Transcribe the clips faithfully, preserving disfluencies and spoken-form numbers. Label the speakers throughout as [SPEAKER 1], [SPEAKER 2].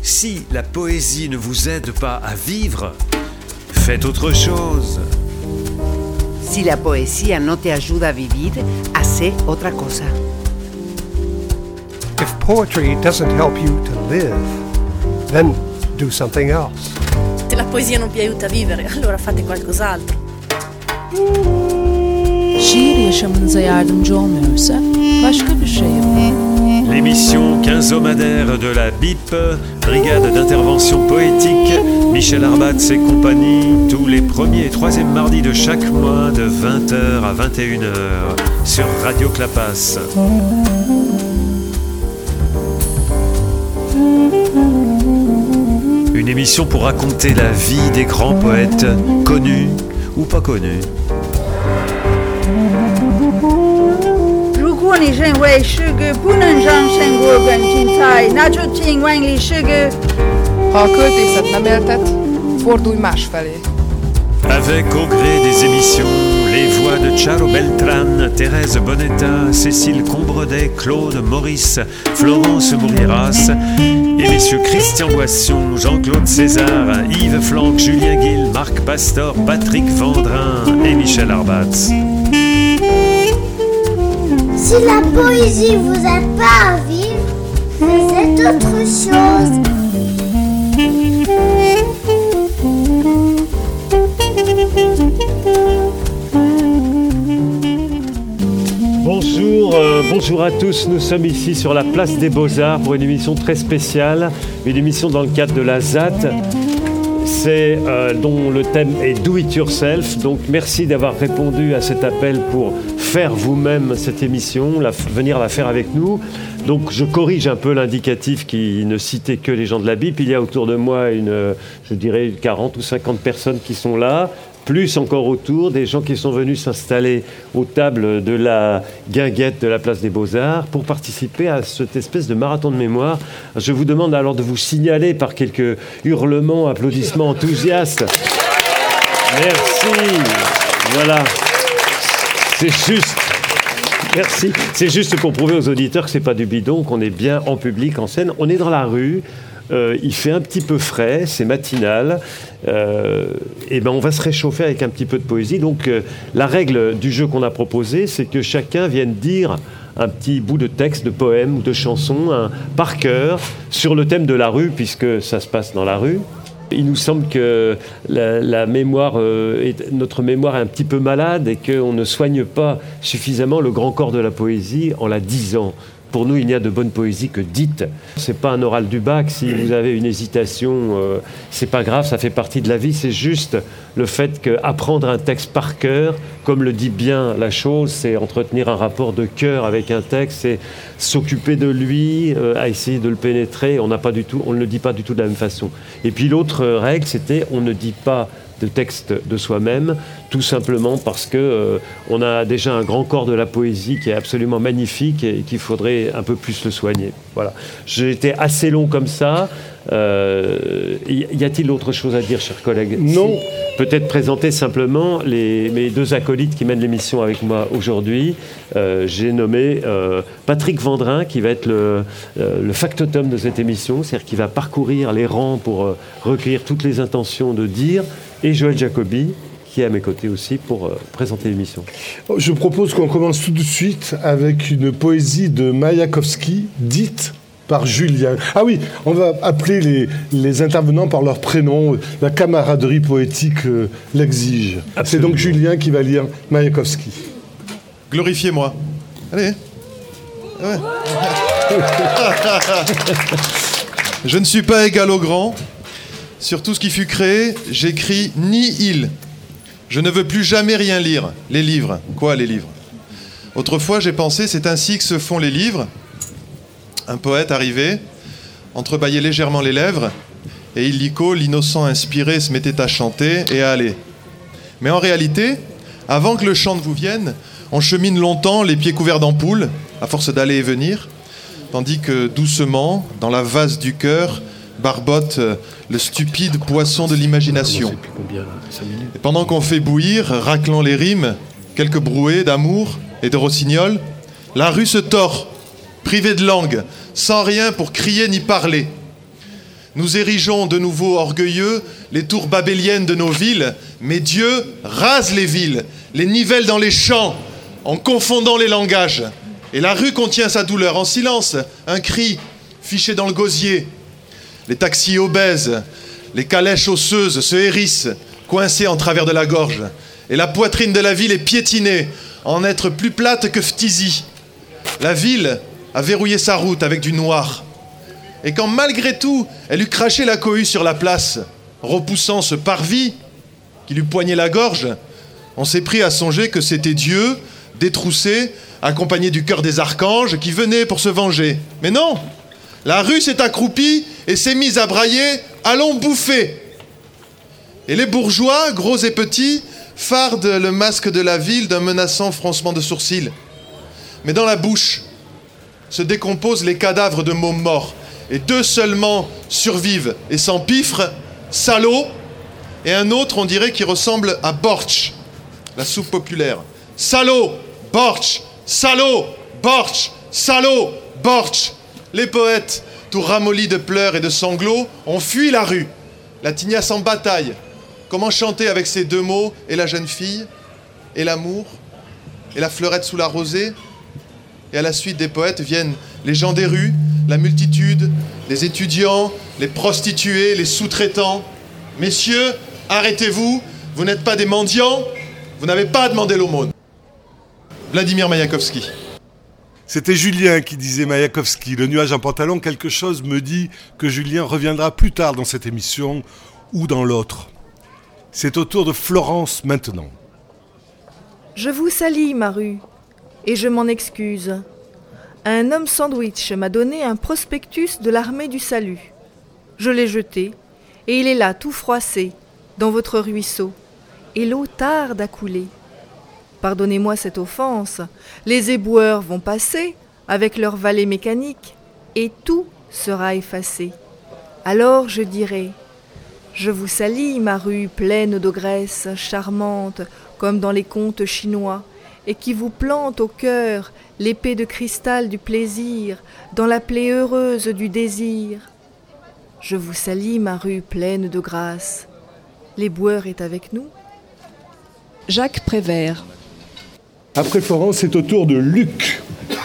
[SPEAKER 1] Si la poésie ne vous aide pas à vivre, faites autre chose.
[SPEAKER 2] Si la poesía no te ayuda a vivir, hace otra cosa.
[SPEAKER 3] If poetry doesn't help you to live, then do something else.
[SPEAKER 4] Se la poesia non vi aiuta a vivere, allora fate qualcos'altro.
[SPEAKER 5] Şiir yaşamınıza yardımcı olmuyorsa başka bir şey yapın.
[SPEAKER 1] L'émission quinzomadaire de la B I P, Brigade d'intervention poétique, Michel Arbatz et compagnie, tous les premiers et troisièmes mardis de chaque mois de vingt heures à vingt et une heures sur Radio Clapas. Une émission pour raconter la vie des grands poètes, connus ou pas connus.
[SPEAKER 6] 如果你认为诗歌不能让生活更精彩，那就请万里诗歌。
[SPEAKER 7] Ha a költészet nem éltet, fordulj másfelé.
[SPEAKER 1] Avec au gré des émissions, les voix de Charo Beltran, Thérèse Bonetta, Cécile Combredet, Claude Maurice, Florence Mouriras et messieurs Christian Boisson, Jean-Claude César, Yves Flanck, Julien Guil, Marc Pastor, Patrick Vendrin et Michel Arbatz.
[SPEAKER 8] Si la poésie vous aide pas à vivre, faites autre chose.
[SPEAKER 1] Bonjour, euh, bonjour à tous, nous sommes ici sur la place des Beaux-Arts pour une émission très spéciale, une émission dans le cadre de la Z A T, c'est, euh, dont le thème est Do It Yourself, donc merci d'avoir répondu à cet appel pour faire vous-même cette émission, la, venir la faire avec nous. Donc je corrige un peu l'indicatif qui ne citait que les gens de la B I P, il y a autour de moi une, je dirais quarante ou cinquante personnes qui sont là, plus encore autour, des gens qui sont venus s'installer aux tables de la guinguette de la place des Beaux-Arts pour participer à cette espèce de marathon de mémoire. Je vous demande alors de vous signaler par quelques hurlements, applaudissements enthousiastes. Merci. Voilà. C'est juste. Merci. C'est juste pour prouver aux auditeurs que c'est pas du bidon, qu'on est bien en public, en scène. On est dans la rue. Euh, il fait un petit peu frais, c'est matinal, euh, et ben on va se réchauffer avec un petit peu de poésie. Donc euh, la règle du jeu qu'on a proposé, c'est que chacun vienne dire un petit bout de texte, de poème ou de chanson, un, par cœur, sur le thème de la rue, puisque ça se passe dans la rue. Il nous semble que la, la mémoire, euh, est, notre mémoire est un petit peu malade et qu'on ne soigne pas suffisamment le grand corps de la poésie en la disant. Pour nous, il n'y a de bonne poésie que dite. C'est pas un oral du bac. Si vous avez une hésitation, euh, c'est pas grave, ça fait partie de la vie. C'est juste le fait qu'apprendre un texte par cœur, comme le dit bien la chose, c'est entretenir un rapport de cœur avec un texte, c'est s'occuper de lui, euh, à essayer de le pénétrer. On n'a pas du tout, on ne le dit pas du tout de la même façon. Et puis l'autre règle, c'était on ne dit pas de texte de soi-même, tout simplement parce que euh, on a déjà un grand corps de la poésie qui est absolument magnifique et qu'il faudrait un peu plus le soigner. Voilà. J'ai été assez long comme ça. Euh, y a-t-il autre chose à dire, chers collègues?
[SPEAKER 9] Non.
[SPEAKER 1] Si, peut-être présenter simplement les, mes deux acolytes qui mènent l'émission avec moi aujourd'hui. Euh, j'ai nommé euh, Patrick Vendrin, qui va être le, euh, le factotum de cette émission, c'est-à-dire qui va parcourir les rangs pour euh, recueillir toutes les intentions de dire, et Joël Jacobi, qui est à mes côtés aussi pour euh, présenter l'émission.
[SPEAKER 9] Je propose qu'on commence tout de suite avec une poésie de Mayakovsky, dite par Julien. Ah oui, on va appeler les, les intervenants par leur prénom, la camaraderie poétique euh, l'exige. Absolument. C'est donc Julien qui va lire Mayakovsky.
[SPEAKER 10] Glorifiez-moi. Allez. Ouais. Je ne suis pas égal au grand. Sur tout ce qui fut créé, j'écris ni il. Je ne veux plus jamais rien lire. Les livres. Quoi, les livres? Autrefois, j'ai pensé, c'est ainsi que se font les livres. Un poète arrivé, entrebâillait légèrement les lèvres, et illico, l'innocent inspiré, se mettait à chanter et à aller. Mais en réalité, avant que le chant ne vous vienne, on chemine longtemps, les pieds couverts d'ampoules, à force d'aller et venir, tandis que doucement, dans la vase du cœur, barbote le stupide poisson de l'imagination. Et pendant qu'on fait bouillir, raclant les rimes, quelques brouées d'amour et de rossignol, la rue se tord, privée de langue, sans rien pour crier ni parler. Nous érigeons de nouveau orgueilleux les tours babéliennes de nos villes, mais Dieu rase les villes, les nivelle dans les champs, en confondant les langages. Et la rue contient sa douleur en silence, un cri fiché dans le gosier. Les taxis obèses, les calèches osseuses se hérissent, coincées en travers de la gorge. Et la poitrine de la ville est piétinée, en être plus plate que phtisie. La ville a verrouillé sa route avec du noir. Et quand malgré tout, elle eut craché la cohue sur la place, repoussant ce parvis qui lui poignait la gorge, on s'est pris à songer que c'était Dieu, détroussé, accompagné du chœur des archanges, qui venait pour se venger. Mais non, la rue s'est accroupie et s'est mise à brailler « Allons bouffer !» Et les bourgeois, gros et petits, fardent le masque de la ville d'un menaçant froncement de sourcils. Mais dans la bouche se décomposent les cadavres de mômes morts, et deux seulement survivent et s'empiffrent, salaud, et un autre, on dirait, qui ressemble à Bortsch, la soupe populaire. Salaud, Bortsch, salaud, Bortsch, salaud, Bortsch. Les poètes, tout ramollis de pleurs et de sanglots, ont fui la rue. La tignasse en bataille. Comment chanter avec ces deux mots, et la jeune fille, et l'amour, et la fleurette sous la rosée? Et à la suite des poètes viennent les gens des rues, la multitude, les étudiants, les prostituées, les sous-traitants. Messieurs, arrêtez-vous, vous n'êtes pas des mendiants, vous n'avez pas à demander l'aumône. Vladimir Maïakovski.
[SPEAKER 9] C'était Julien qui disait Maïakovski. Le nuage en pantalon, quelque chose me dit que Julien reviendra plus tard dans cette émission ou dans l'autre. C'est au tour de Florence maintenant.
[SPEAKER 11] Je vous salis, ma rue, et je m'en excuse. Un homme sandwich m'a donné un prospectus de l'armée du salut. Je l'ai jeté, et il est là, tout froissé, dans votre ruisseau, et l'eau tarde à couler. Pardonnez-moi cette offense, les éboueurs vont passer avec leurs valets mécaniques, et tout sera effacé. Alors je dirai, je vous salis, ma rue pleine d'ogresse, charmante, comme dans les contes chinois, et qui vous plante au cœur l'épée de cristal du plaisir, dans la plaie heureuse du désir. Je vous salis, ma rue pleine de grâce. L'éboueur est avec nous.
[SPEAKER 5] Jacques Prévert.
[SPEAKER 9] Après Florence, c'est au tour de Luc.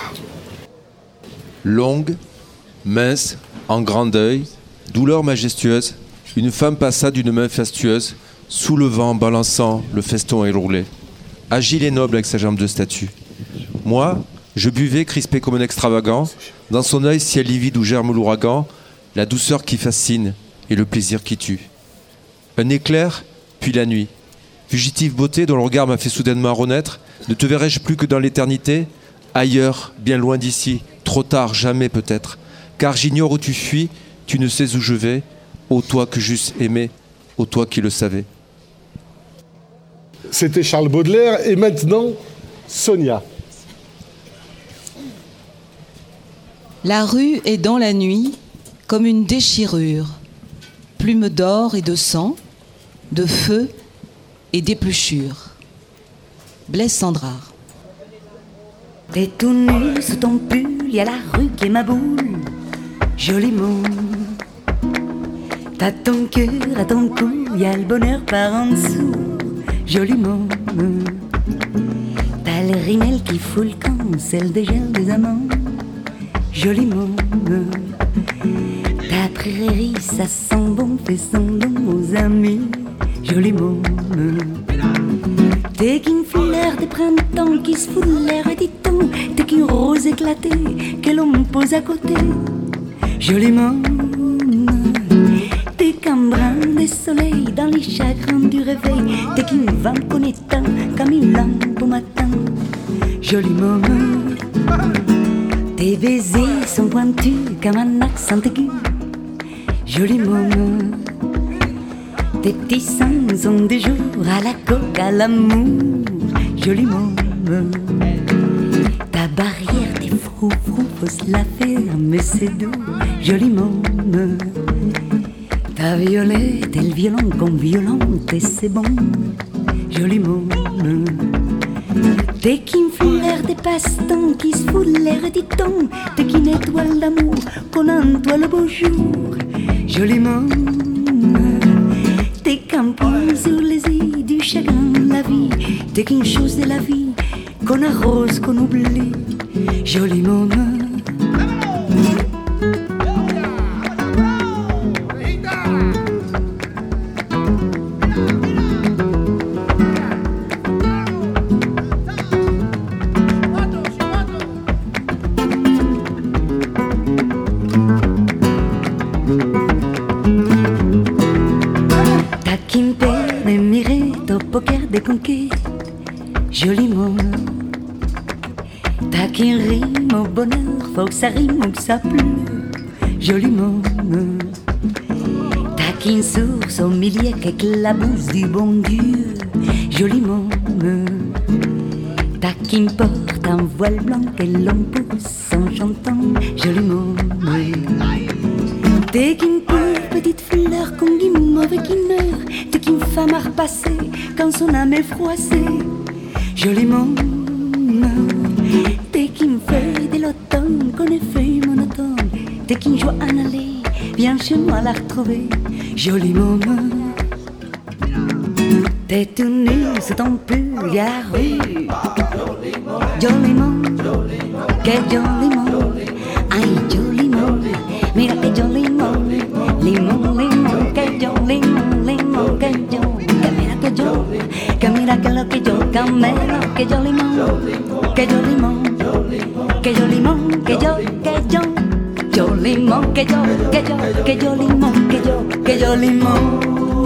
[SPEAKER 12] Longue, mince, en grand deuil, douleur majestueuse, une femme passa d'une main fastueuse, soulevant, balançant, le feston éroulé. Agile et noble avec sa jambe de statue. Moi, je buvais, crispé comme un extravagant, dans son œil ciel livide où germe l'ouragan, la douceur qui fascine et le plaisir qui tue. Un éclair, puis la nuit. Fugitive beauté dont le regard m'a fait soudainement renaître, ne te verrai-je plus que dans l'éternité? Ailleurs, bien loin d'ici, trop tard, jamais peut-être. Car j'ignore où tu fuis, tu ne sais où je vais. Ô toi que j'eusse aimé, ô toi qui le savais.
[SPEAKER 9] C'était Charles Baudelaire, et maintenant, Sonia.
[SPEAKER 13] La rue est dans la nuit, comme une déchirure, plume d'or et de sang, de feu et d'épluchure. Blaise Sandrard.
[SPEAKER 14] T'es tout nu sous ton pull, y a la rue qui est ma boule, joli mot. T'as ton cœur à ton cou, y a le bonheur par en dessous, joli mot. T'as le rimel qui fout le camp, c'est le dégel des amants, joli mot. Ta prairie, ça sent bon, fait son don aux amis, joli mot. T'es qu'une fleur de printemps qui se fout de l'air, dit-on. T'es qu'une rose éclatée que l'on pose à côté, joli mot. T'es qu'un brin de soleil dans les chagrins du réveil. T'es qu'une vent qu'on éteint comme une lampe au matin, joli mot. Tes baisers sont pointus comme un accent aigu, joli mot. Tes petits seins sont des jours à la coque, à l'amour, joli mot. Ta barrière, tes froufrous, faut se la faire, mais c'est doux, joli mot. Ta violette et le violon qu'on violente, et c'est bon, joli mot. T'es qu'une fleur de passe-temps qui se fout l'air du temps, t'es qu'une étoile d'amour qu'on entoie le beau jour. Joliment, t'es campé sur les îles du chagrin, la vie, t'es qu'une chose de la vie qu'on arrose, qu'on oublie. Joliment. Joliment, t'as qu'une rime au bonheur, faut que ça rime ou que ça pleure. Joliment, t'as qu'une source au milieu qu'éclabousse du bon Dieu. Joliment, t'as qu'une porte en voile blanc et l'on pousse en chantant. Joliment, t'es qu'une pauvre petite fleur qu'on guimauve qui meurt. T'es qu'une femme à repasser quand son âme est froissée. Joliment, t'es qu'une feuille de l'automne qu'on est fait monotone. T'es qu'une joie en aller, viens chez moi la retrouver. Joliment, t'es tout nu sous ton pull, y'a la rue. Joliment, que joliment, aïe joliment, mira que joliment, limon, limon, que joliment, limon, que joliment, que mira que yo, que mira que lo que yo, que mira que joliment, que joliment, que joliment, que yo, que yo, joliment, que yo, que yo, que joliment, que yo, que joliment.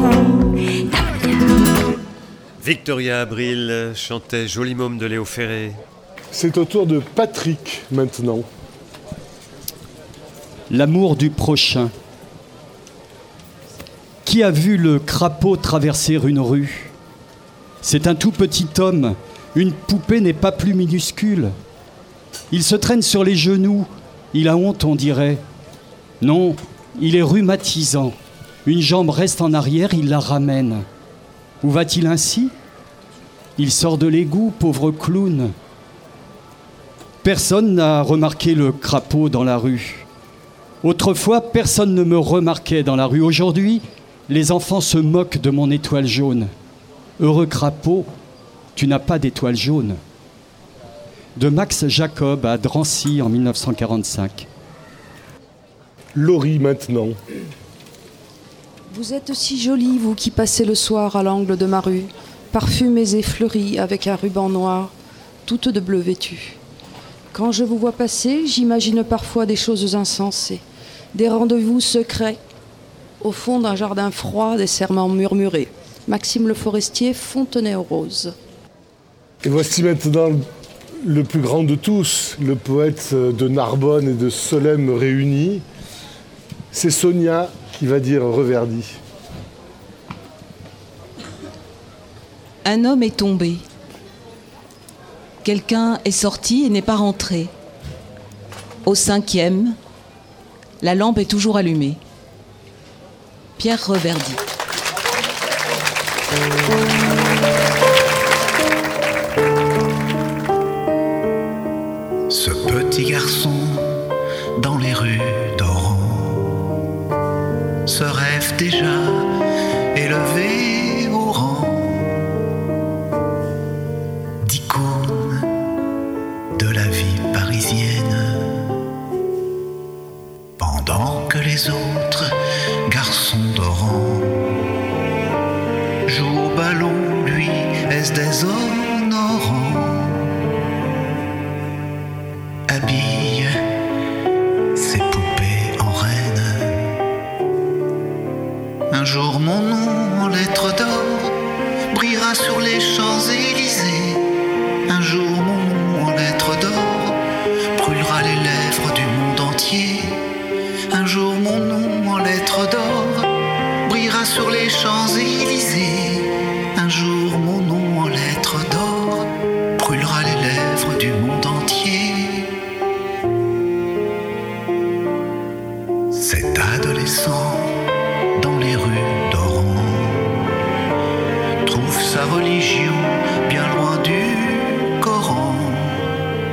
[SPEAKER 1] Victoria Abril chantait Joli môme de Léo Ferré.
[SPEAKER 9] C'est au tour de Patrick maintenant.
[SPEAKER 15] L'amour du prochain. Qui a vu le crapaud traverser une rue ? C'est un tout petit homme. Une poupée n'est pas plus minuscule. Il se traîne sur les genoux. Il a honte, on dirait. Non, il est rhumatisant. Une jambe reste en arrière, il la ramène. Où va-t-il ainsi ? Il sort de l'égout, pauvre clown. Personne n'a remarqué le crapaud dans la rue. Autrefois, personne ne me remarquait dans la rue. Aujourd'hui, les enfants se moquent de mon étoile jaune. Heureux crapaud, tu n'as pas d'étoile jaune. De Max Jacob à Drancy en mille neuf cent quarante-cinq.
[SPEAKER 9] Laurie maintenant.
[SPEAKER 16] Vous êtes si jolie, vous qui passez le soir à l'angle de ma rue, parfumées et fleuries avec un ruban noir, toutes de bleu vêtues. Quand je vous vois passer, j'imagine parfois des choses insensées, des rendez-vous secrets, au fond d'un jardin froid, des serments murmurés. Maxime Le Forestier, Fontenay-aux-Roses.
[SPEAKER 9] Et voici maintenant le plus grand de tous, le poète de Narbonne et de Solesmes réunis. C'est Sonia qui va dire Reverdy.
[SPEAKER 13] Un homme est tombé. Quelqu'un est sorti et n'est pas rentré. Au cinquième, la lampe est toujours allumée. Pierre Reverdy.
[SPEAKER 17] Ce petit garçon dans les rues d'Oran se rêve déjà élevé au rang d'icône de la vie parisienne, pendant que les autres garçons d'Oran jouent au ballon, lui est déshonorant, habille ses poupées en reine. Un jour mon nom en lettres d'or brillera sur les Champs-Élysées. Un jour mon nom en lettres d'or brûlera les lèvres du monde entier. Un jour mon nom en lettres d'or brillera sur les Champs-Élysées. Un jour mon nom en lettres d'or brûlera les lèvres du monde entier. Cet adolescent dans les rues d'Oran trouve sa religion bien loin du Coran.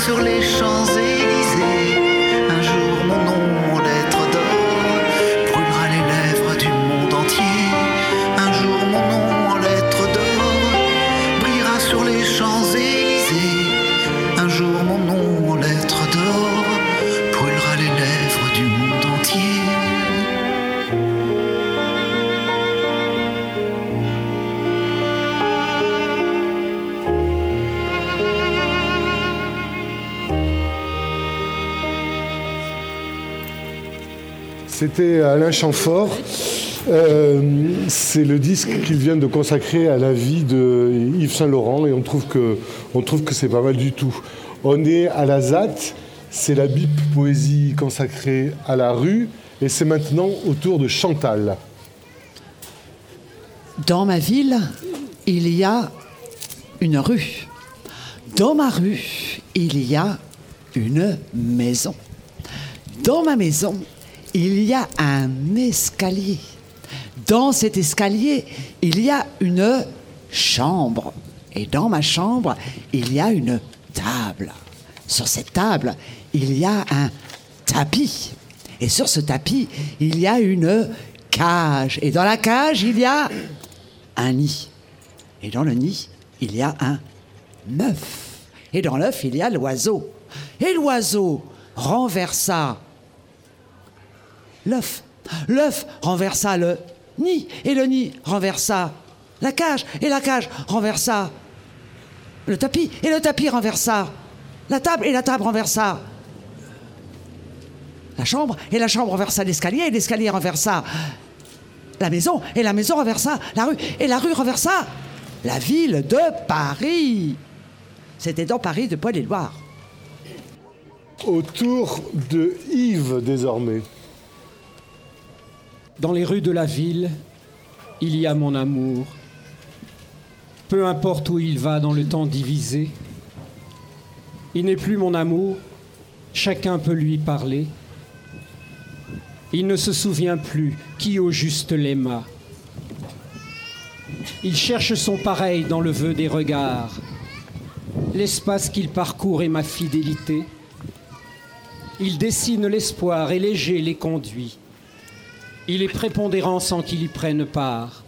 [SPEAKER 17] sur les Champs-Élysées. Un jour mon nom en lettres d'or brûlera les lèvres du monde entier. Un jour mon nom en lettres d'or brillera sur les Champs-Élysées. Un jour mon nom en lettres d'or brûlera les lèvres du monde entier.
[SPEAKER 9] C'était Alain Chamfort. Euh, c'est le disque qu'il vient de consacrer à la vie de Yves Saint-Laurent et on trouve que, on trouve que c'est pas mal du tout. On est à la Z A T, c'est la Bip Poésie consacrée à la rue et c'est maintenant au tour de Chantal.
[SPEAKER 18] Dans ma ville, il y a une rue. Dans ma rue, il y a une maison. Dans ma maison, il y a un escalier. Dans cet escalier, il y a une chambre. Et dans ma chambre, il y a une table. Sur cette table, il y a un tapis. Et sur ce tapis, il y a une cage. Et dans la cage, il y a un nid. Et dans le nid, il y a un œuf. Et dans l'œuf, il y a l'oiseau. Et l'oiseau renversa l'œuf. L'œuf renversa le nid. Et le nid renversa la cage. Et la cage renversa le tapis. Et le tapis renversa la table. Et la table renversa la chambre. Et la chambre renversa l'escalier. Et l'escalier renversa la maison. Et la maison renversa la rue. Et la rue renversa la ville de Paris. C'était dans Paris de Paul-et-Loire.
[SPEAKER 9] Autour de Yves, désormais.
[SPEAKER 19] Dans les rues de la ville, il y a mon amour. Peu importe où il va dans le temps divisé, il n'est plus mon amour, chacun peut lui parler. Il ne se souvient plus qui au juste l'aima. Il cherche son pareil dans le vœu des regards. L'espace qu'il parcourt est ma fidélité. Il dessine l'espoir et léger les conduit. Il est prépondérant sans qu'il y prenne part.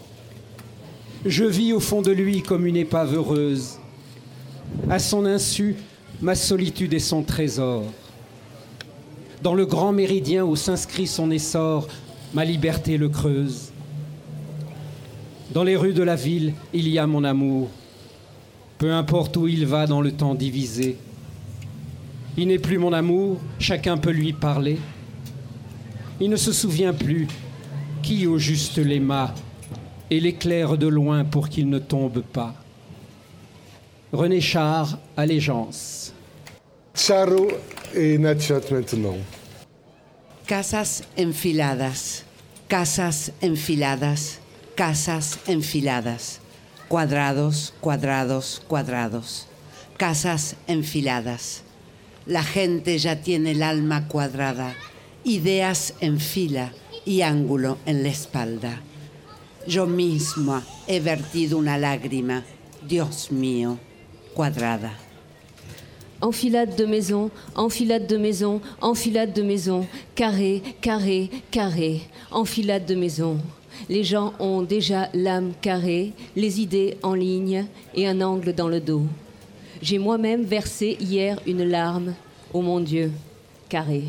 [SPEAKER 19] Je vis au fond de lui comme une épave heureuse. À son insu, ma solitude est son trésor. Dans le grand méridien où s'inscrit son essor, ma liberté le creuse. Dans les rues de la ville, il y a mon amour. Peu importe où il va dans le temps divisé. Il n'est plus mon amour, chacun peut lui parler. Il ne se souvient plus qui au juste l'aima et l'éclaire de loin pour qu'il ne tombe pas. René Char, Allégeance.
[SPEAKER 9] Charo et Natchat maintenant.
[SPEAKER 2] Casas enfiladas, casas enfiladas, casas enfiladas, cuadrados, cuadrados, cuadrados, casas enfiladas. La gente ya tiene el alma cuadrada, ideas en fila y ángulo en la espalda. Yo misma he vertido una lágrima, Dios mío, cuadrada.
[SPEAKER 20] Enfilade de maisons, enfilade de maisons, enfilade de maisons, carré, carré, carré, enfilade de maisons. Les gens ont déjà l'âme carrée, les idées en ligne et un angle dans le dos. J'ai moi-même versé hier une larme, oh mon Dieu, carré.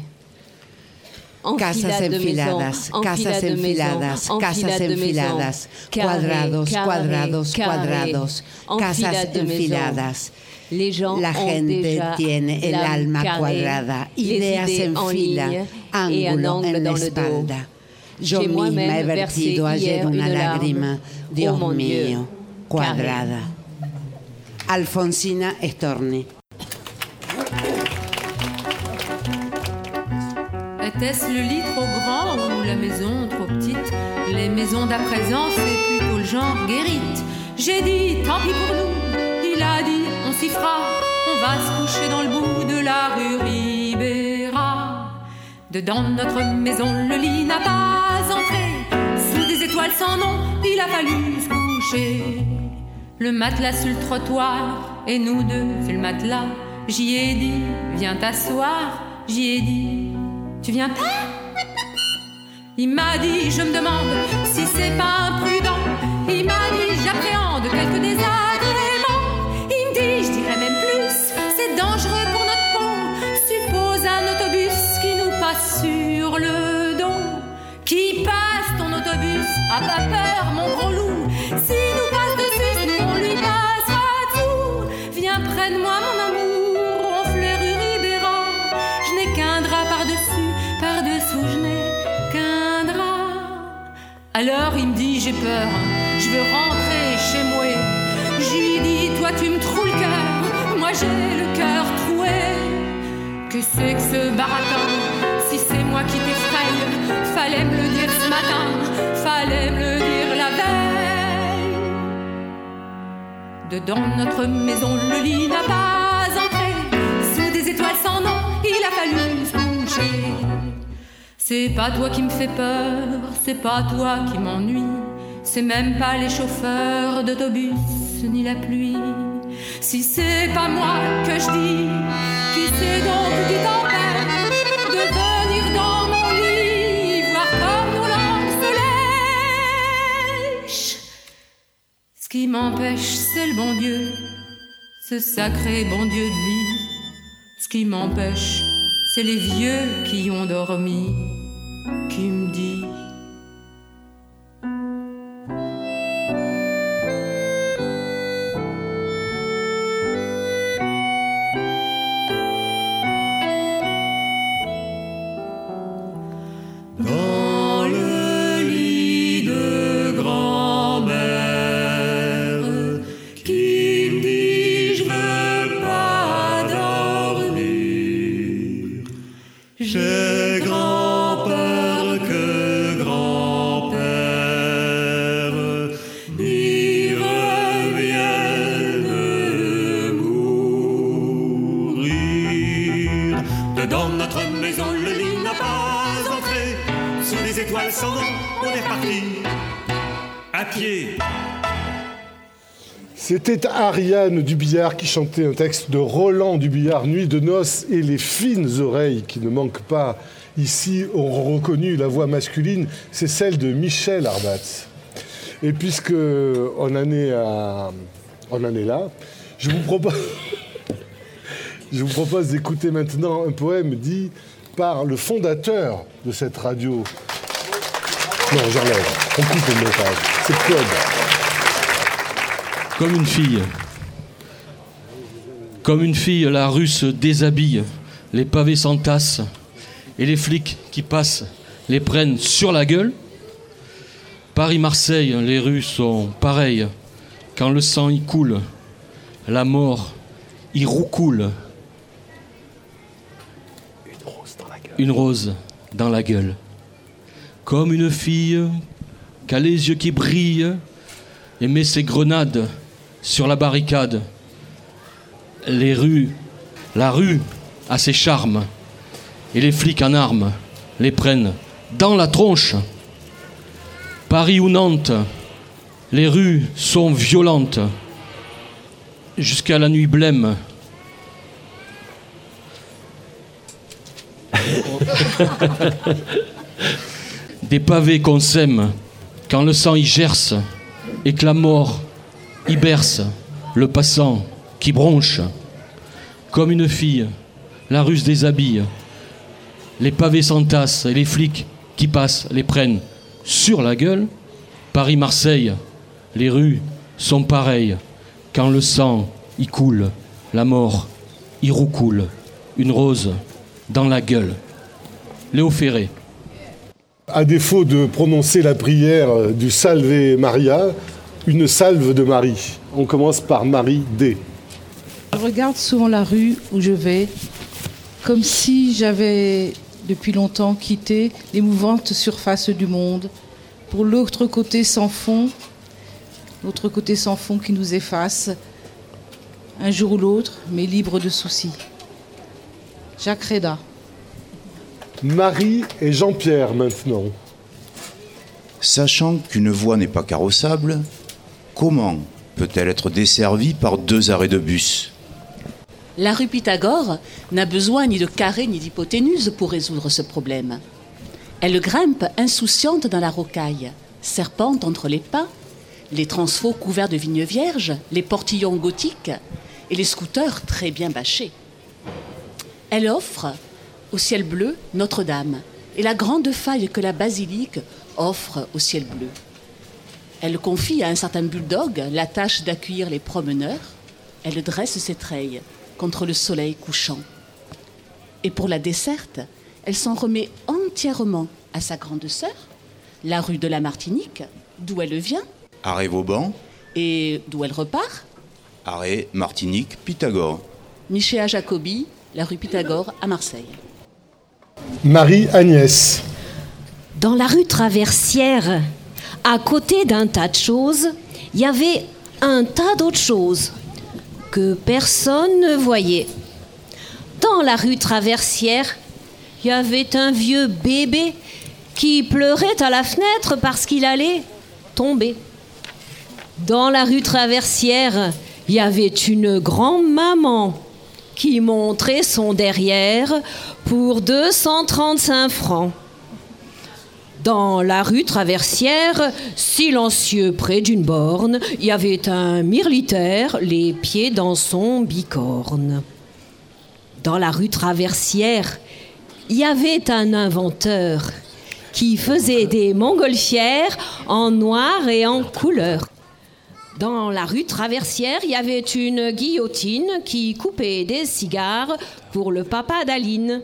[SPEAKER 2] Casas enfiladas, casas enfiladas, casas enfiladas, cuadrados, cuadrados, cuadrados, casas enfiladas. La gente tiene el alma cuadrada, ideas en fila, ángulo en la espalda. Yo misma he vertido ayer una lágrima, Dios mío, cuadrada. Alfonsina Storni.
[SPEAKER 21] Était-ce le lit trop grand ou la maison trop petite? Les maisons d'à présent, c'est plutôt le genre guérite. J'ai dit, tant pis pour nous. Il a dit, on s'y fera. On va se coucher dans le bout de la rue Ribera. Dedans notre maison, le lit n'a pas entré. Sous des étoiles sans nom, il a fallu se coucher. Le matelas sur le trottoir et nous deux sur le matelas. J'y ai dit, viens t'asseoir. J'y ai dit, tu viens pas? Il m'a dit, je me demande si c'est pas imprudent. Il m'a dit, j'appréhende quelques désagréments. Il me dit, je dirais même plus, c'est dangereux pour notre peau. Suppose un autobus qui nous passe sur le dos. Qui passe ton autobus? A pas peur, mon gros loup. S'il nous passe dessus, nous on lui passera tout. Viens près de moi, mon amour, ronfler rue Ribera. Je n'ai qu'un drap par-dessus, par-dessous, je n'ai qu'un drap. Alors il me dit, j'ai peur, je veux rentrer chez moi. Je lui dis, toi tu me troues le cœur, moi j'ai le cœur troué. Que c'est que ce baratin? Si c'est moi qui t'effraie, fallait me le dire ce matin, fallait me le dire la veille. Dedans notre maison, le lit n'a pas entré. Sous des étoiles sans nom, il a fallu se coucher. C'est pas toi qui me fais peur, c'est pas toi qui m'ennuie. C'est même pas les chauffeurs d'autobus, ni la pluie. Si c'est pas moi que je dis, qui c'est donc qui t'empêche de venir dans mon lit, voir comme nos langues se lèchent? Ce qui m'empêche, c'est le bon Dieu, ce sacré bon Dieu de lit. Ce qui m'empêche, c'est les vieux qui ont dormi, qui me disent
[SPEAKER 9] C'était Ariane Dubillard qui chantait un texte de Roland Dubillard, Nuit de noces, et les fines oreilles qui ne manquent pas ici ont reconnu la voix masculine, c'est celle de Michel Arbatz. Et puisque on en est, à, on en est là, je vous propose, je vous propose d'écouter maintenant un poème dit par le fondateur de cette radio. Non, j'enlève, on coupe le message, c'est Claude.
[SPEAKER 3] Comme une fille. Comme une fille, la rue se déshabille, les pavés s'entassent, et les flics qui passent les prennent sur la gueule. Paris-Marseille, les rues sont pareilles. Quand le sang y coule, la mort y roucoule.
[SPEAKER 1] Une rose dans la gueule.
[SPEAKER 3] Une rose dans la gueule. Comme une fille qui a les yeux qui brillent et met ses grenades sur la barricade. Les rues, la rue a ses charmes, et les flics en armes les prennent dans la tronche. Paris ou Nantes, les rues sont violentes jusqu'à la nuit blême. Des pavés qu'on sème quand le sang y gerce et que la mort y berce le passant qui bronche. Comme une fille, la rue se déshabille, les pavés s'entassent et les flics qui passent les prennent sur la gueule. Paris-Marseille, les rues sont pareilles. Quand le sang y coule, la mort y roucoule. Une rose dans la gueule. Léo Ferré.
[SPEAKER 9] À défaut de prononcer la prière du Salve Maria, une salve de Marie. On commence par Marie D.
[SPEAKER 22] Je regarde souvent la rue où je vais, comme si j'avais depuis longtemps quitté l'émouvante surface du monde, pour l'autre côté sans fond, l'autre côté sans fond qui nous efface, un jour ou l'autre, mais libre de soucis. Jacques Reda.
[SPEAKER 9] Marie et Jean-Pierre maintenant.
[SPEAKER 23] Sachant qu'une voie n'est pas carrossable, comment peut-elle être desservie par deux arrêts de bus ?
[SPEAKER 4] La rue Pythagore n'a besoin ni de carré ni d'hypoténuse pour résoudre ce problème. Elle grimpe insouciante dans la rocaille, serpente entre les pins, les transfos couverts de vignes vierges, les portillons gothiques et les scooters très bien bâchés. Elle offre au ciel bleu Notre-Dame et la grande faille que la basilique offre au ciel bleu. Elle confie à un certain bulldog la tâche d'accueillir les promeneurs. Elle dresse ses treilles contre le soleil couchant. Et pour la desserte, elle s'en remet entièrement à sa grande sœur, la rue de la Martinique, d'où elle vient.
[SPEAKER 23] Arrêt Vauban.
[SPEAKER 4] Et d'où elle repart.
[SPEAKER 23] Arrêt Martinique, Pythagore.
[SPEAKER 4] Michéa Jacobi, la rue Pythagore à Marseille.
[SPEAKER 9] Marie-Agnès.
[SPEAKER 6] Dans la rue Traversière, à côté d'un tas de choses, il y avait un tas d'autres choses que personne ne voyait. Dans la rue Traversière, il y avait un vieux bébé qui pleurait à la fenêtre parce qu'il allait tomber. Dans la rue Traversière, il y avait une grand-maman qui montrait son derrière pour deux cent trente-cinq francs. Dans la rue Traversière, silencieux près d'une borne, il y avait un mirlitaire, les pieds dans son bicorne. Dans la rue Traversière, il y avait un inventeur qui faisait des montgolfières en noir et en couleur. Dans la rue Traversière, il y avait une guillotine qui coupait des cigares pour le papa d'Aline.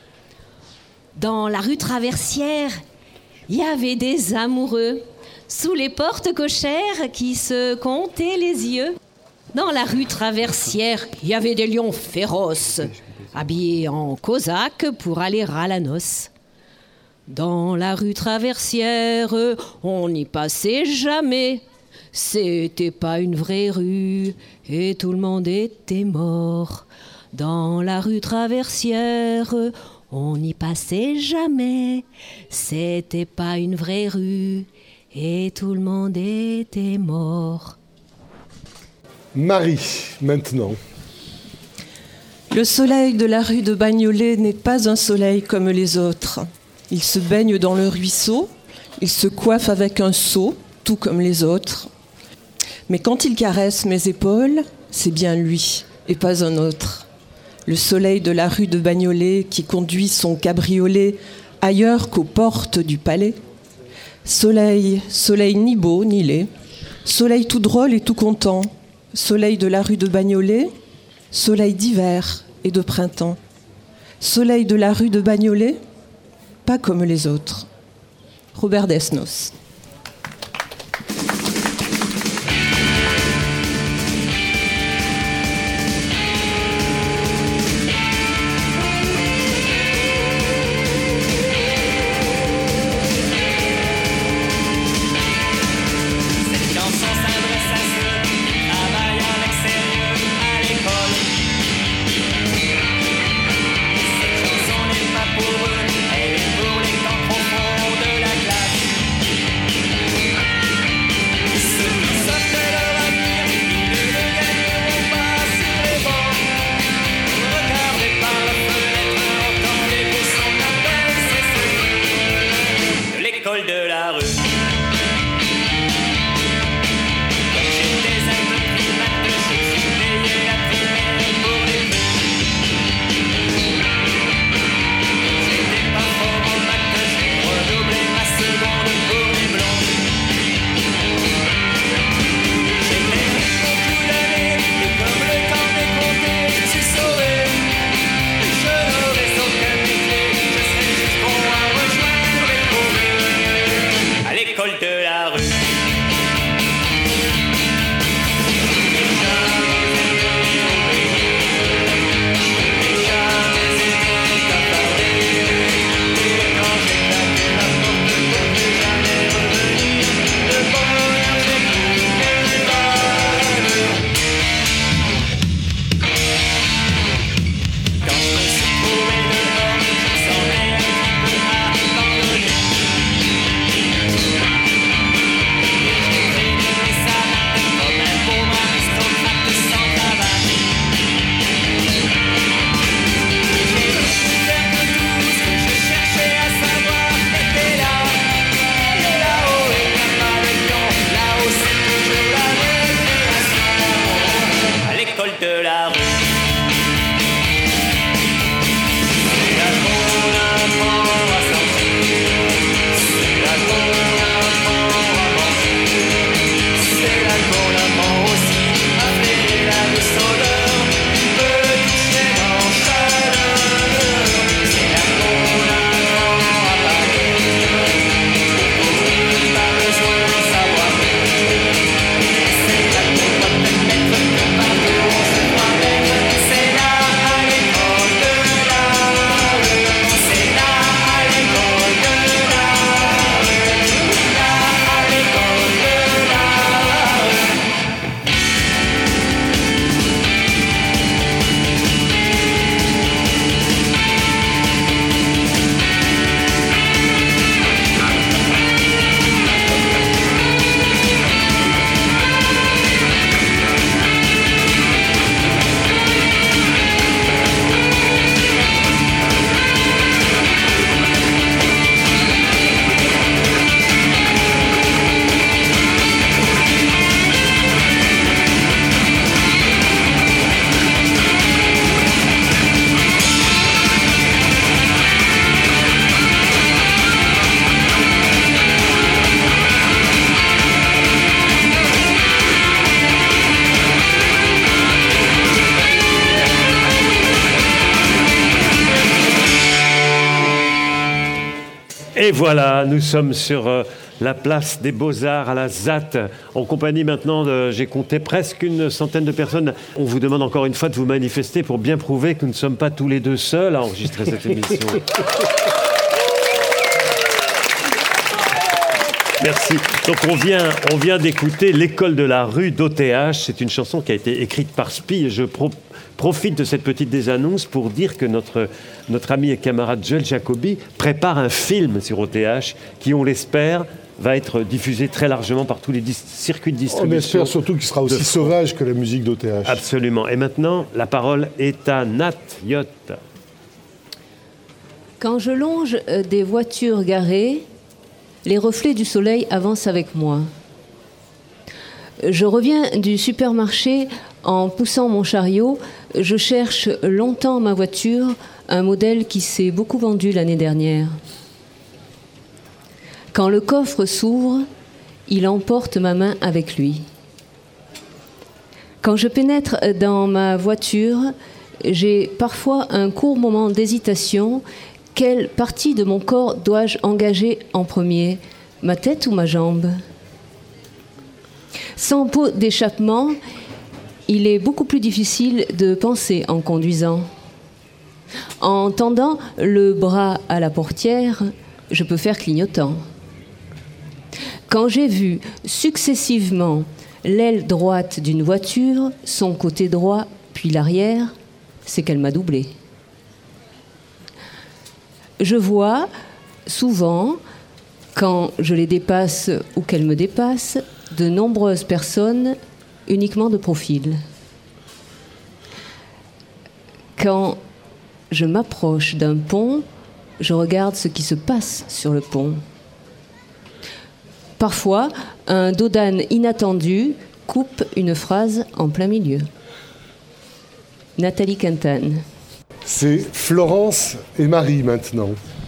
[SPEAKER 6] Dans la rue Traversière, il y avait des amoureux sous les portes cochères qui se comptaient les yeux. Dans la rue Traversière, il y avait des lions féroces, habillés en cosaque pour aller à la noce. Dans la rue Traversière, on n'y passait jamais. C'était pas une vraie rue et tout le monde était mort. Dans la rue Traversière, on n'y passait jamais. C'était pas une vraie rue et tout le monde était mort.
[SPEAKER 9] Marie, maintenant.
[SPEAKER 7] Le soleil de la rue de Bagnolet n'est pas un soleil comme les autres. Il se baigne dans le ruisseau, il se coiffe avec un seau, tout comme les autres. Mais quand il caresse mes épaules, c'est bien lui et pas un autre. Le soleil de la rue de Bagnolet qui conduit son cabriolet ailleurs qu'aux portes du palais. Soleil, soleil ni beau ni laid, soleil tout drôle et tout content. Soleil de la rue de Bagnolet, soleil d'hiver et de printemps. Soleil de la rue de Bagnolet, pas comme les autres. Robert Desnos.
[SPEAKER 24] Elle est pour les temps profonds de la classe.
[SPEAKER 1] Et voilà, nous sommes sur euh, la place des Beaux-Arts à la Z A T, en compagnie maintenant de, j'ai compté presque une centaine de personnes. On vous demande encore une fois de vous manifester pour bien prouver que nous ne sommes pas tous les deux seuls à enregistrer cette émission. Merci. Donc on vient, on vient d'écouter L'école de la rue d'O T H. C'est une chanson qui a été écrite par Spi et je pro- profite de cette petite désannonce pour dire que notre, notre ami et camarade Joël Jacobi prépare un film sur O T H qui, on l'espère, va être diffusé très largement par tous les dis- circuits de distribution.
[SPEAKER 9] On espère surtout qu'il sera aussi de... sauvage que la musique d'O T H.
[SPEAKER 1] Absolument. Et maintenant, la parole est à Nat Yot.
[SPEAKER 20] Quand je longe des voitures garées, les reflets du soleil avancent avec moi. Je reviens du supermarché en poussant mon chariot. Je cherche longtemps ma voiture, un modèle qui s'est beaucoup vendu l'année dernière. Quand le coffre s'ouvre, il emporte ma main avec lui. Quand je pénètre dans ma voiture, j'ai parfois un court moment d'hésitation. Quelle partie de mon corps dois-je engager en premier, ma tête ou ma jambe ? Sans pot d'échappement, il est beaucoup plus difficile de penser en conduisant. En tendant le bras à la portière, je peux faire clignotant. Quand j'ai vu successivement l'aile droite d'une voiture, son côté droit puis l'arrière, c'est qu'elle m'a doublé. Je vois souvent, quand je les dépasse ou qu'elles me dépassent, de nombreuses personnes uniquement de profil. Quand je m'approche d'un pont, je regarde ce qui se passe sur le pont. Parfois, un dos d'âne inattendu coupe une phrase en plein milieu. Nathalie Quintane.
[SPEAKER 9] C'est Florence et Marie maintenant.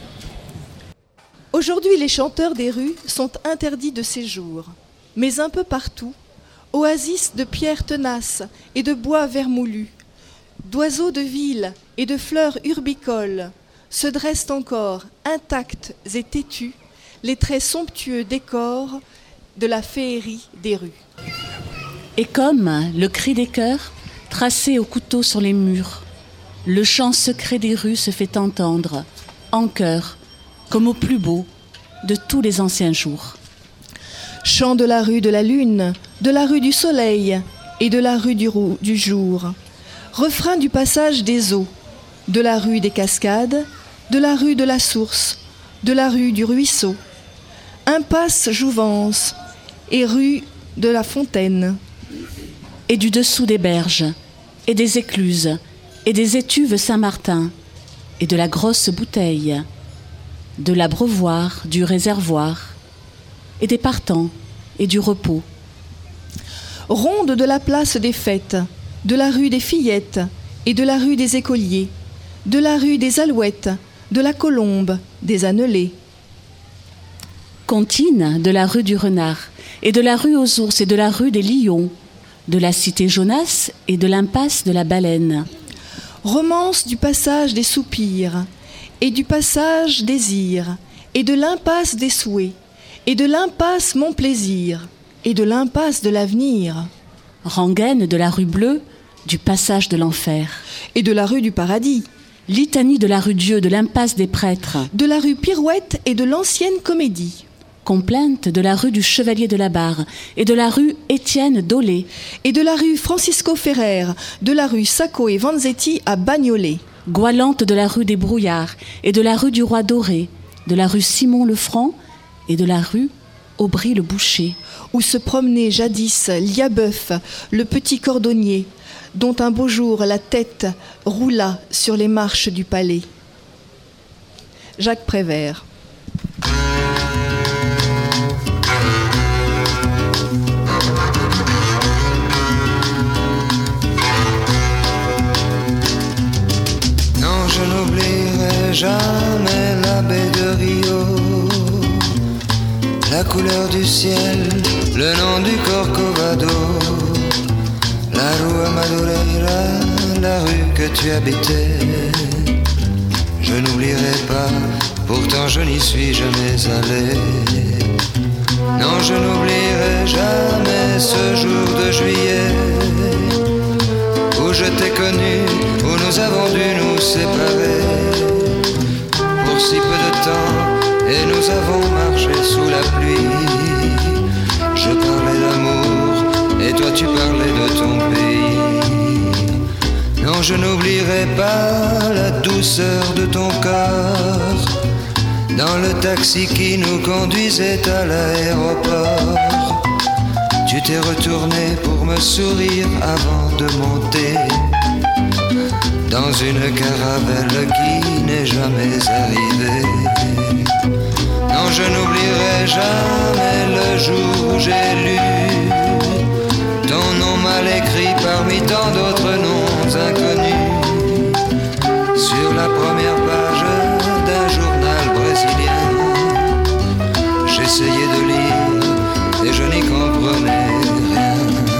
[SPEAKER 8] Aujourd'hui, les chanteurs des rues sont interdits de séjour. Mais un peu partout, oasis de pierres tenaces et de bois vermoulus, d'oiseaux de ville et de fleurs urbicoles, se dressent encore, intacts et têtus, les très somptueux décors de la féerie des rues.
[SPEAKER 4] Et comme le cri des chœurs, tracé au couteau sur les murs, le chant secret des rues se fait entendre, en chœur, comme au plus beau de tous les anciens jours.
[SPEAKER 8] Chant de la rue de la lune, de la rue du soleil et de la rue du, rou- du jour. Refrain du passage des eaux, de la rue des cascades, de la rue de la source, de la rue du ruisseau. Impasse Jouvence et rue de la Fontaine.
[SPEAKER 4] Et du dessous des berges, et des écluses, et des étuves Saint-Martin, et de la grosse bouteille, de l'abreuvoir, du réservoir, et des partants, et du repos.
[SPEAKER 8] Ronde de la place des fêtes, de la rue des Fillettes, et de la rue des Écoliers, de la rue des Alouettes, de la Colombe, des Annelés.
[SPEAKER 4] Comptine de la rue du Renard, et de la rue aux Ours, et de la rue des Lions, de la cité Jonas, et de l'impasse de la Baleine.
[SPEAKER 8] Romance du passage des soupirs, et du passage désir, et de l'impasse des souhaits, et de l'impasse mon plaisir, et de l'impasse de l'avenir.
[SPEAKER 4] Rengaine de la rue Bleue, du passage de l'enfer.
[SPEAKER 8] Et de la rue du paradis.
[SPEAKER 4] Litanie de la rue Dieu, de l'impasse des prêtres.
[SPEAKER 8] De la rue Pirouette et de l'ancienne Comédie.
[SPEAKER 4] Complainte de la rue du Chevalier de la Barre, et de la rue Étienne Dolé.
[SPEAKER 8] Et de la rue Francisco Ferrer, de la rue Sacco et Vanzetti à Bagnolet.
[SPEAKER 4] Goualante de la rue des Brouillards, et de la rue du Roi Doré, de la rue Simon le Franc, et de la rue Aubry le Boucher.
[SPEAKER 8] Où se promenait jadis Liabeuf, le petit cordonnier, dont un beau jour la tête roula sur les marches du palais. Jacques Prévert.
[SPEAKER 10] Non, je n'oublierai jamais la baie de Rio, la couleur du ciel, le nom du Corcovado, la rue Madureira, la rue que tu habitais. je n'oublierai pas, pourtant je n'y suis jamais allé. Non, je n'oublierai jamais ce jour de juillet où je t'ai connu, où nous avons dû nous séparer pour si peu de temps, et nous avons marché sous la pluie. Je parlais d'amour et toi tu parlais de ton pays. Non, je n'oublierai pas la douceur de ton corps dans le taxi qui nous conduisait à l'aéroport. Tu t'es retourné pour me sourire avant de monter dans une caravelle qui n'est jamais arrivée. Non, je n'oublierai jamais le jour où j'ai lu ton nom mal écrit parmi tant d'autres noms inconnus sur la première page d'un journal brésilien. J'essayais de lire et je n'y comprenais rien.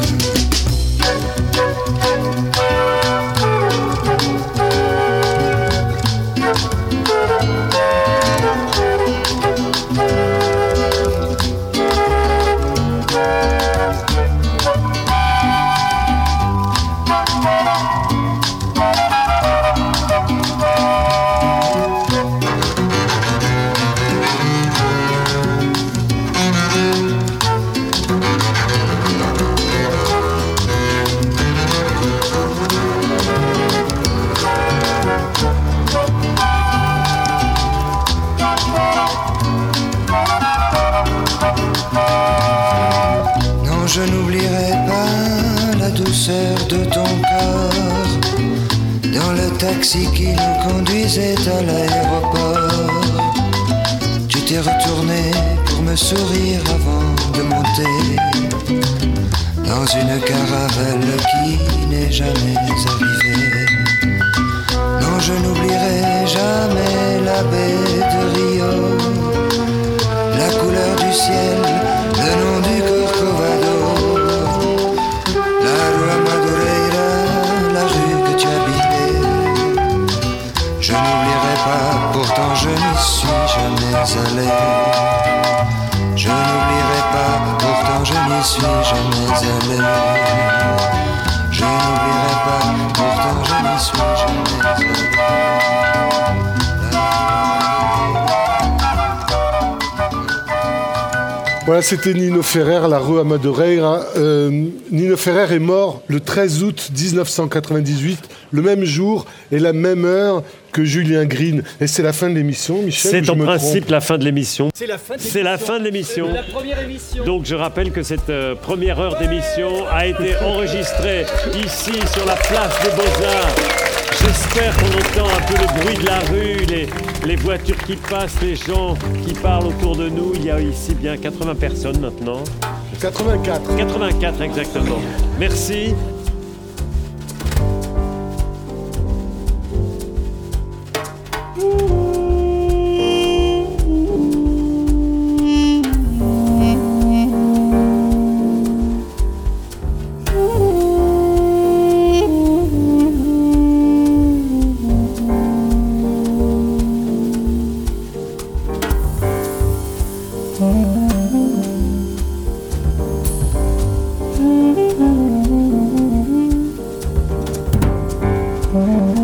[SPEAKER 10] Je n'oublierai pas la douceur de ton corps dans le taxi qui nous conduisait à l'aéroport. Tu t'es retourné pour me sourire avant de monter dans une caravelle qui n'est jamais arrivée. Non, je n'oublierai jamais la baie de Rio, la couleur du ciel, le nom du Corcovado. Je n'oublierai pas, pourtant je n'y suis jamais allé. Je n'oublierai pas, pourtant je n'y suis jamais allé. Je n'oublierai pas, pourtant je n'y suis jamais allé.
[SPEAKER 9] Voilà, c'était Nino Ferrer, la Rua Madureira. Euh, Nino Ferrer est mort le treize août dix-neuf cent quatre-vingt-dix-huit, le même jour et la même heure que Julien Green. Et c'est la fin de l'émission, Michel.
[SPEAKER 1] C'est en principe la fin de l'émission.
[SPEAKER 5] C'est la fin de
[SPEAKER 1] C'est la fin de l'émission.
[SPEAKER 5] La première émission.
[SPEAKER 1] Donc je rappelle que cette euh, première heure d'émission a été enregistrée ici sur la place des Beaux-Arts. J'espère qu'on entend un peu le bruit de la rue, les, les voitures qui passent, les gens qui parlent autour de nous. Il y a ici bien quatre-vingts personnes maintenant.
[SPEAKER 9] quatre-vingt-quatre.
[SPEAKER 1] quatre-vingt-quatre exactement. Merci.
[SPEAKER 11] Mm-hmm.